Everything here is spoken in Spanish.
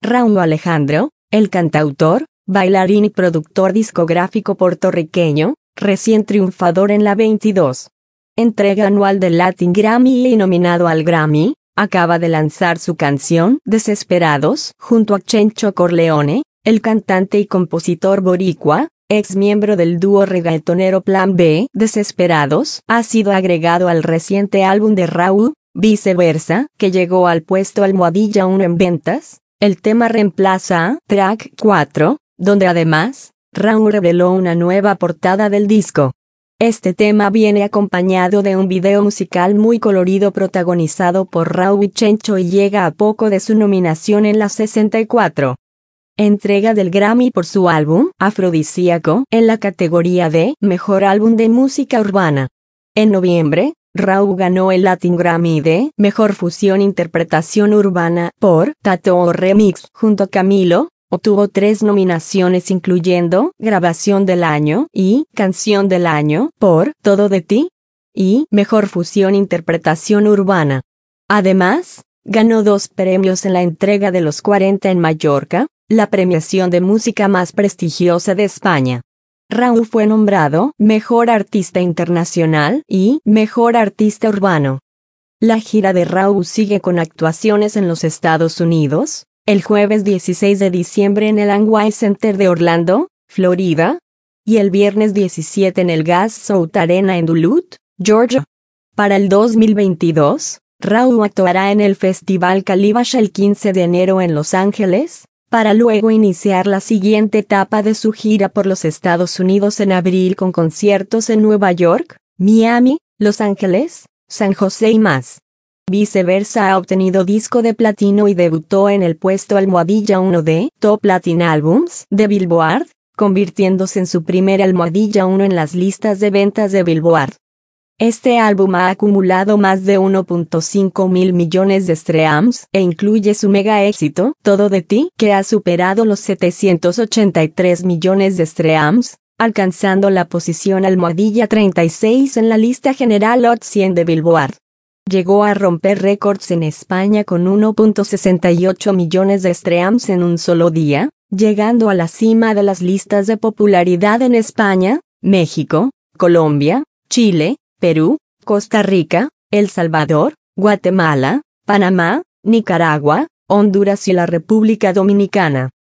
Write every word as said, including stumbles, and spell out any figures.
Rauw Alejandro, el cantautor, bailarín y productor discográfico puertorriqueño, recién triunfador en la veintidós entrega anual del Latin Grammy y nominado al Grammy, acaba de lanzar su canción Desesperados junto a Chencho Corleone, el cantante y compositor boricua, ex miembro del dúo reggaetonero Plan B. Desesperados ha sido agregado al reciente álbum de Rauw, Viceversa, que llegó al puesto almohadilla uno en ventas. El tema reemplaza a Track cuatro, donde además, Rauw reveló una nueva portada del disco. Este tema viene acompañado de un video musical muy colorido protagonizado por Rauw y Chencho y llega a poco de su nominación en la sesenta y cuatro entrega del Grammy por su álbum Afrodisíaco en la categoría de Mejor Álbum de Música Urbana. En noviembre, Rauw ganó el Latin Grammy de Mejor Fusión Interpretación Urbana por Tattoo Remix junto a Camilo. Obtuvo tres nominaciones incluyendo Grabación del Año y Canción del Año por Todo de Ti y Mejor Fusión Interpretación Urbana. Además, ganó dos premios en la entrega de los cuarenta en Mallorca, la premiación de música más prestigiosa de España. Rauw fue nombrado Mejor Artista Internacional y Mejor Artista Urbano. La gira de Rauw sigue con actuaciones en los Estados Unidos. El jueves dieciséis de diciembre en el Amway Center de Orlando, Florida, y el viernes diecisiete en el Gas South Arena en Duluth, Georgia. Para el dos mil veintidós, Rauw actuará en el Festival Calibash el quince de enero en Los Ángeles, para luego iniciar la siguiente etapa de su gira por los Estados Unidos en abril con conciertos en Nueva York, Miami, Los Ángeles, San José y más. Viceversa ha obtenido disco de platino y debutó en el puesto almohadilla uno de Top Latin Albums de Billboard, convirtiéndose en su primer almohadilla uno en las listas de ventas de Billboard. Este álbum ha acumulado más de uno punto cinco mil millones de streams e incluye su mega éxito, Todo de Ti, que ha superado los setecientos ochenta y tres millones de streams, alcanzando la posición almohadilla treinta y seis en la lista general Hot cien de Billboard. Llegó a romper récords en España con uno punto sesenta y ocho millones de streams en un solo día, llegando a la cima de las listas de popularidad en España, México, Colombia, Chile, Perú, Costa Rica, El Salvador, Guatemala, Panamá, Nicaragua, Honduras y la República Dominicana.